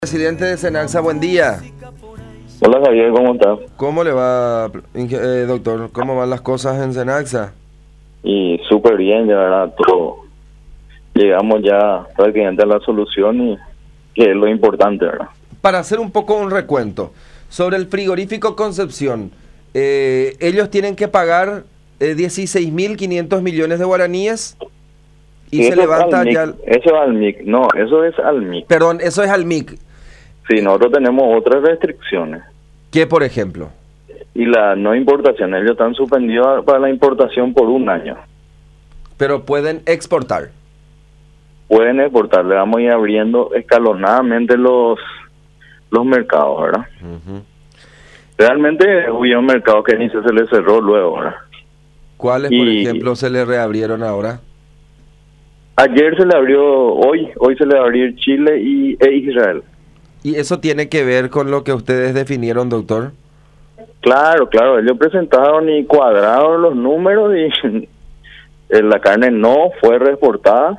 Presidente de Senaxa, buen día. Hola Javier, ¿cómo estás? ¿Cómo le va, doctor? ¿Cómo van las cosas en Senaxa? Y súper bien, ya verdad, todo. Llegamos ya prácticamente a la solución y que es lo importante, ¿verdad? Para hacer un poco un recuento, sobre el frigorífico Concepción, ellos tienen que pagar 16.500 millones de guaraníes y Sí, se eso es levanta al MIC, ya... eso es al MIC, no, eso es al MIC. Perdón, eso es al MIC. Sí, nosotros tenemos otras restricciones ¿Qué, por ejemplo? y la no importación, ellos están suspendidos para la importación por un año. Pero pueden exportar. Pueden exportar, le vamos a ir abriendo escalonadamente los mercados, ¿verdad? Realmente hubo un mercado que ni se le cerró luego, ¿verdad? ¿Cuáles, por ejemplo, se le reabrieron ahora? Ayer se le abrió, hoy se le va a abrir Chile e Israel. ¿Y eso tiene que ver con lo que ustedes definieron, doctor? Claro, ellos presentaron y cuadraron los números y la carne no fue reportada,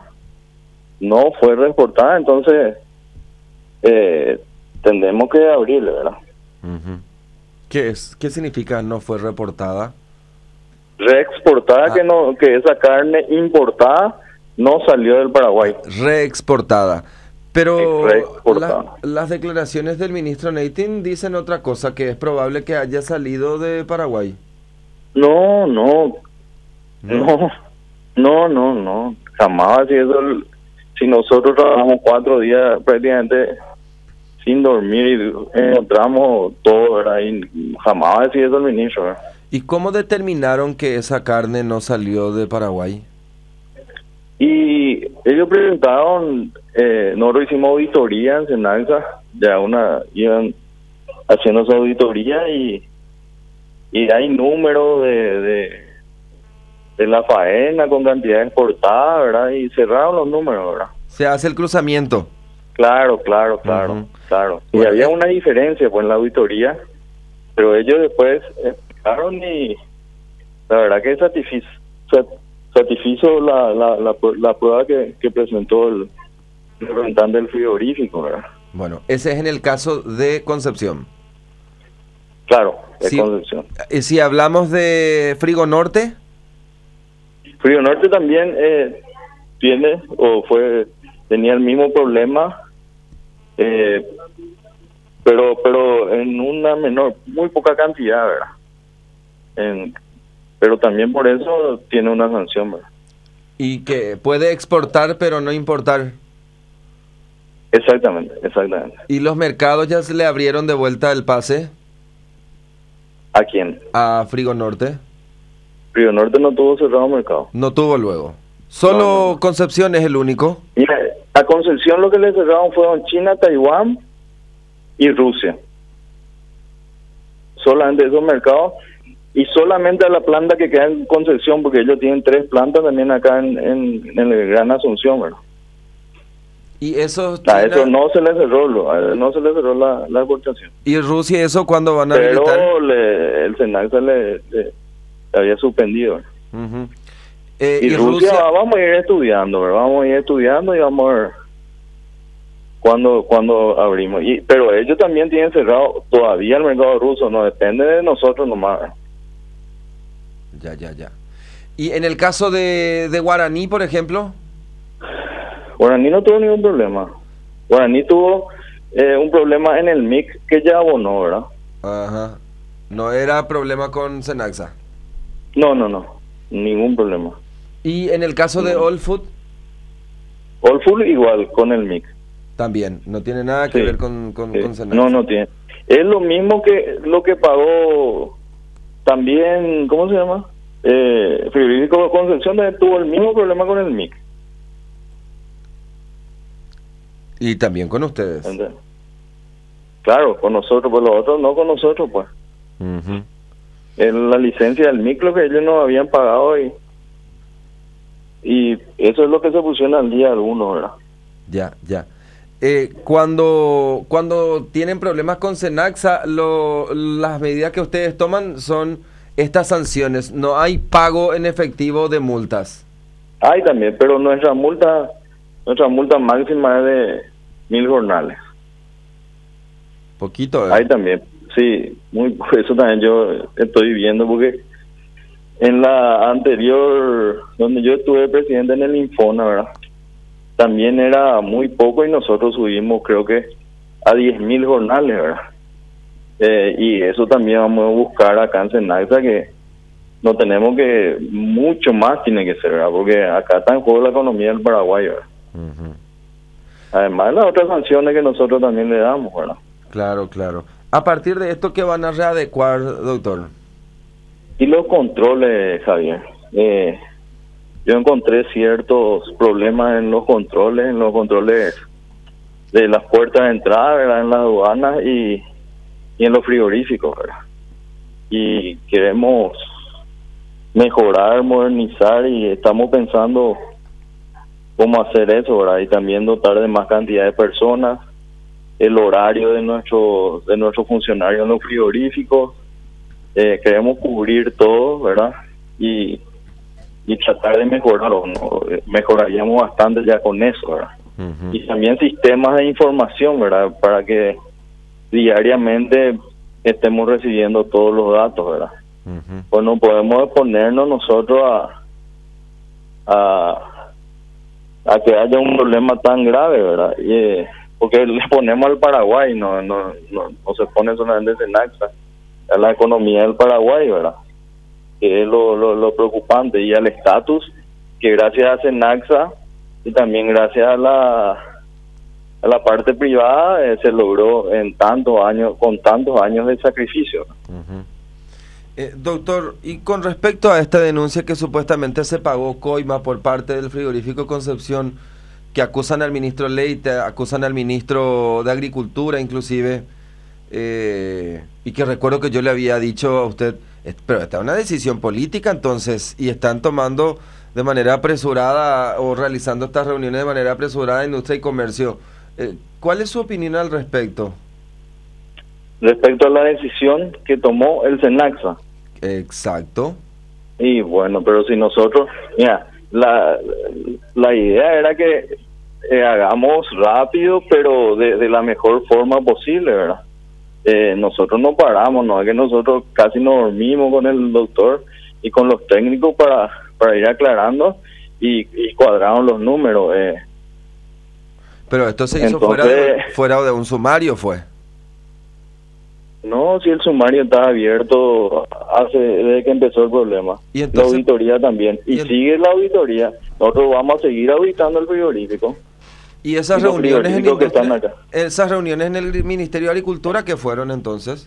entonces tendremos que abrirle, ¿verdad? ¿Qué significa no fue reportada? Reexportada, que esa carne importada no salió del Paraguay. Reexportada. Pero Reexportada. las declaraciones del ministro Neytin dicen otra cosa, que es probable que haya salido de Paraguay. No, jamás así eso. Si nosotros trabajamos 4 días prácticamente sin dormir y encontramos todo, ¿verdad? Y jamás así eso el ministro, ¿verdad? ¿Y cómo determinaron que esa carne no salió de Paraguay? Y ellos presentaron, nosotros hicimos auditoría en Senaxa, iban haciendo su auditoría y hay números de la faena con cantidad exportada, ¿verdad? Y cerraron los números, ¿verdad? Se hace el cruzamiento. Claro. Y Bueno, había una diferencia pues en la auditoría, pero ellos después explicaron y la verdad que satisfizo la prueba que presentó el representante del frigorífico, ¿verdad? Bueno, ese es en el caso de Concepción. Claro, de Sí. Concepción. Si hablamos de Frigo Norte, Frío Norte también tenía el mismo problema, pero en una muy poca cantidad, ¿verdad? Pero también por eso tiene una sanción, ¿verdad? y que puede exportar pero no importar. Exactamente. ¿Y los mercados ya se le abrieron de vuelta el pase ¿A quién? a Frigo Norte? Frío Norte no tuvo cerrado mercado. No tuvo luego. Solo No. Concepción es el único. Mira, a Concepción lo que le cerraron fueron China, Taiwán y Rusia. Solamente esos mercados y solamente a la planta que queda en Concepción, porque ellos tienen 3 plantas también acá en el Gran Asunción, ¿verdad? Y eso A eso no se le cerró la exportación. ¿Y Rusia eso cuándo van a habilitar? Pero el Senaxa le había suspendido, ¿verdad? Ujú. Y Rusia vamos a ir estudiando, ¿verdad? Vamos a ir estudiando y vamos a ver cuándo abrimos. Pero ellos también tienen cerrado todavía el mercado ruso, no depende de nosotros nomás, ¿verdad? Ya. ¿Y en el caso de Guaraní, por ejemplo? Guaraní no tuvo ningún problema. Guaraní tuvo un problema en el MIC que ya abonó, ¿verdad? Ajá. No era problema con Senaxa. No, ningún problema. ¿Y en el caso de All Food? All Full igual con el MIC. También, no tiene nada que Sí, ver con Senaxa. No tiene. Es lo mismo que lo que pagó también, ¿cómo se llama? Frigorífico Concepción también tuvo el mismo problema con el MIC. Y también con ustedes. ¿Entiendes? Claro, con nosotros, pues los otros no con nosotros, pues. Ujú. En la licencia del MIC lo que ellos nos habían pagado y eso es lo que se pusieron al día algunos, ¿verdad? Ya. Cuando tienen problemas con Senaxa, las medidas que ustedes toman son estas sanciones. No hay pago en efectivo de multas. Hay también, pero nuestra multa máxima es de 1.000 jornales. Poquito. Ahí también, sí, muy eso también yo estoy viendo porque en la anterior, donde yo estuve presidente en el Infona, ¿verdad? También era muy poco y nosotros subimos creo que a 10.000 jornales, ¿verdad? Y eso también vamos a buscar acá en Senaxa, que no tenemos que, mucho más tiene que ser, ¿verdad? Porque acá está en juego la economía del Paraguay, ¿verdad? Ujú. Además de las otras sanciones que nosotros también le damos, ¿verdad? Claro, claro. A partir de esto, ¿qué van a readecuar, doctor? Y los controles, Javier. Yo encontré ciertos problemas en los controles de las puertas de entrada, ¿verdad? En las aduanas y en los frigoríficos, ¿verdad? Y queremos mejorar, modernizar y estamos pensando cómo hacer eso, ¿verdad? Y también dotar de más cantidad de personas, el horario de nuestros funcionarios en los frigoríficos. Queremos cubrir todo, ¿verdad? Y tratar de mejorarlo, ¿no? Mejoraríamos bastante ya con eso, ¿verdad? Ujú. Y también sistemas de información, ¿verdad? Para que diariamente estemos recibiendo todos los datos, ¿verdad? Ujú. Pues no podemos exponernos nosotros a que haya un problema tan grave, ¿verdad? Porque le ponemos al Paraguay, no se pone solamente Senaxa, a la economía del Paraguay, ¿verdad? Que es lo preocupante, y al estatus que gracias a Senaxa y también gracias a la parte privada se logró en tantos años, con tantos años de sacrificio. Ujú. Doctor, y con respecto a esta denuncia que supuestamente se pagó coima por parte del frigorífico Concepción, que acusan al ministro Leite, acusan al ministro de Agricultura inclusive, y que recuerdo que yo le había dicho a usted, pero esta es una decisión política entonces, y están tomando de manera apresurada o realizando estas reuniones de manera apresurada Industria y Comercio. ¿Cuál es su opinión al respecto? Respecto a la decisión que tomó el Senaxa. Exacto. Y bueno, pero si nosotros, mira, la idea era que hagamos rápido, pero de la mejor forma posible, ¿verdad? Nosotros no paramos, no es que nosotros casi nos dormimos con el doctor y con los técnicos para ir aclarando y cuadraron los números. Pero esto se hizo Entonces, fuera de un sumario, ¿fue? No, si el sumario está abierto desde que empezó el problema. ¿Y entonces, la auditoría también. Y sigue la auditoría. Nosotros vamos a seguir auditando el frigorífico. ¿Y esas Y los reuniones frigoríficos que están acá. esas reuniones en el Ministerio de Agricultura qué fueron entonces?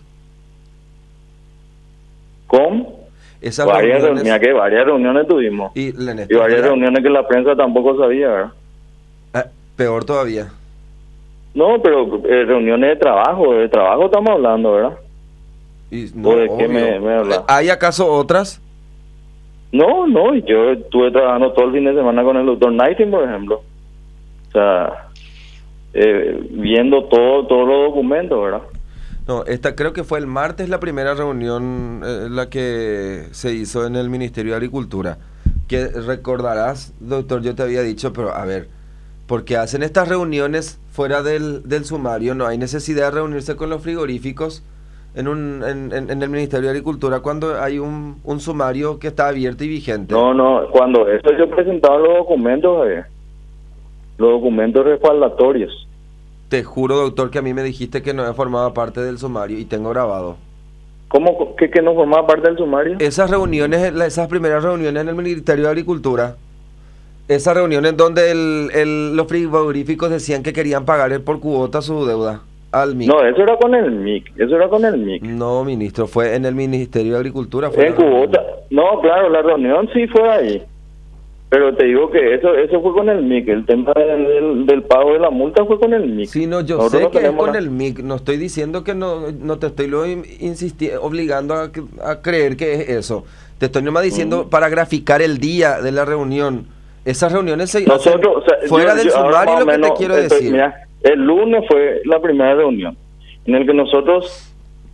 ¿Con? Esas varias reuniones. Mira que varias reuniones tuvimos. Y varias reuniones que la prensa tampoco sabía, ¿verdad? Peor todavía. No, pero reuniones de trabajo estamos hablando, ¿verdad? Y no, ¿O de qué obvio. me hablas? ¿Hay acaso otras? No, yo estuve trabajando todo el fin de semana con el doctor Nighting, por ejemplo. O sea, viendo todos los documentos, ¿verdad? No, esta creo que fue el martes la primera reunión la que se hizo en el Ministerio de Agricultura. Que recordarás, doctor, yo te había dicho, pero a ver, porque hacen estas reuniones fuera del sumario, no hay necesidad de reunirse con los frigoríficos en el Ministerio de Agricultura cuando hay un sumario que está abierto y vigente. No, cuando eso yo presentaba los documentos, los documentos respaldatorios. Te juro, doctor, que a mí me dijiste que no formaba parte del sumario y tengo grabado. ¿Cómo que no formaba parte del sumario? Esas reuniones, esas primeras reuniones en el Ministerio de Agricultura, esas reuniones donde los frigoríficos decían que querían pagar por cuota su deuda al MIC. No, eso era con el MIC. No, ministro, fue en el Ministerio de Agricultura. En cuota. No, claro, la reunión sí fue ahí. Pero te digo que eso fue con el MIC. El tema del pago de la multa fue con el MIC. Sí, no, yo Nosotros sé no que es tenemos con el MIC. No estoy diciendo que no te estoy obligando a creer que es eso. Te estoy nomás diciendo para graficar el día de la reunión. Esas reuniones se hacen fuera del sumario, lo que te quiero decir. Mira, el lunes fue la primera reunión en el que nosotros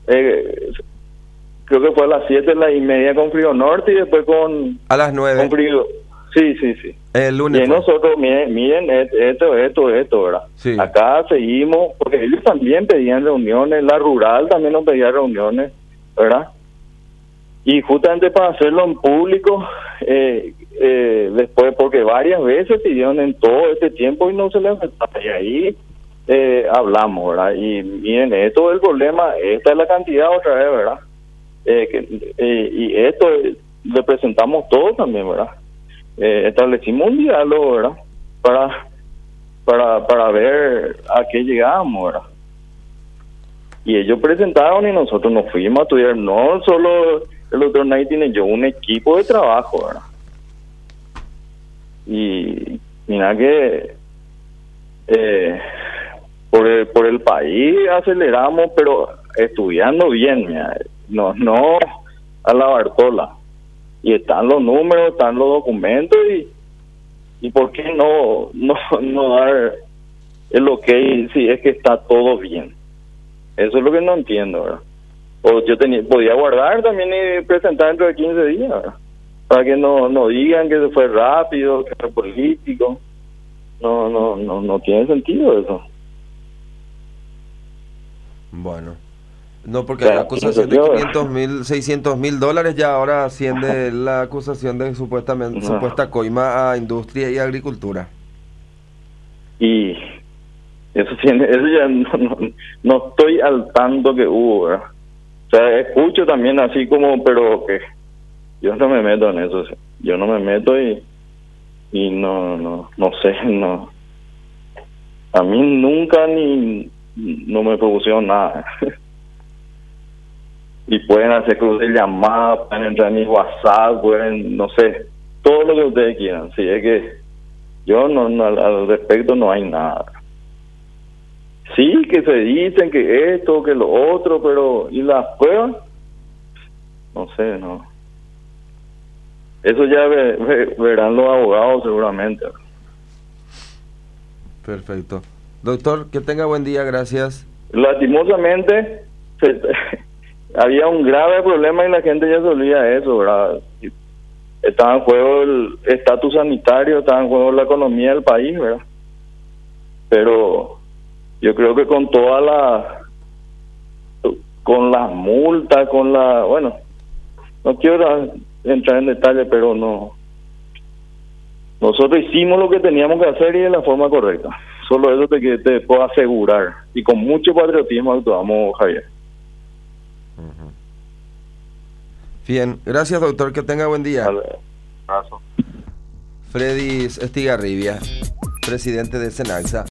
creo que fue a las 7:30 con Frío Norte y después a las 9. con Frío. Sí. El Y lunes. nosotros, miren esto, ¿verdad? Sí. Acá seguimos, porque ellos también pedían reuniones, la rural también nos pedía reuniones, ¿verdad? Y justamente para hacerlo en público, después, porque varias veces pidieron en todo este tiempo y no se les aceptaba. Y ahí hablamos, ¿verdad? Y miren, esto es el problema, esta es la cantidad otra vez, ¿verdad? Y esto le presentamos todo también, ¿verdad? Establecimos un diálogo, ¿verdad? Para ver a qué llegábamos, ¿verdad? Y ellos presentaron y nosotros nos fuimos a estudiar. No solo el doctor Nay tiene yo un equipo de trabajo, ¿verdad? Y mira que por el país aceleramos, pero estudiando bien, mira, no a la Bartola. Y están los números, están los documentos y ¿por qué no dar el ok si es que está todo bien? Eso es lo que no entiendo, ¿verdad? O yo podía guardar también y presentar dentro de 15 días, ¿verdad? Para que no digan que se fue rápido, que fue político. No tiene sentido eso. Bueno. No, porque Claro, la acusación de yo- 500.000, 600.000 dólares ya ahora asciende la acusación de supuesta coima a industria y agricultura. Y eso ya no estoy al tanto que hubo, ¿verdad? O sea, escucho también así como, pero que yo no me meto en eso, yo no me meto y no sé, no. A mí nunca no me propusieron nada. Y pueden hacer cruz de llamada, pueden entrar en mi WhatsApp, pueden, no sé, todo lo que ustedes quieran. Si es que yo al respecto no hay nada. Sí, que se dicen que esto, que lo otro, pero ¿y las pruebas? No sé, no. Eso ya verán los abogados seguramente. Perfecto. Doctor, que tenga buen día, gracias. Lastimosamente, había un grave problema y la gente ya se olvida de eso, ¿verdad? Estaba en juego el estatus sanitario, estaba en juego la economía del país, ¿verdad? Pero yo creo que con las multas, bueno, no quiero entrar en detalle, pero nosotros hicimos lo que teníamos que hacer y de la forma correcta. Solo eso te puedo asegurar. Y con mucho patriotismo actuamos, Javier. Bien, gracias doctor, que tenga buen día. Vale. Abrazo. Freddy Estigarribia, presidente de Cenaxa.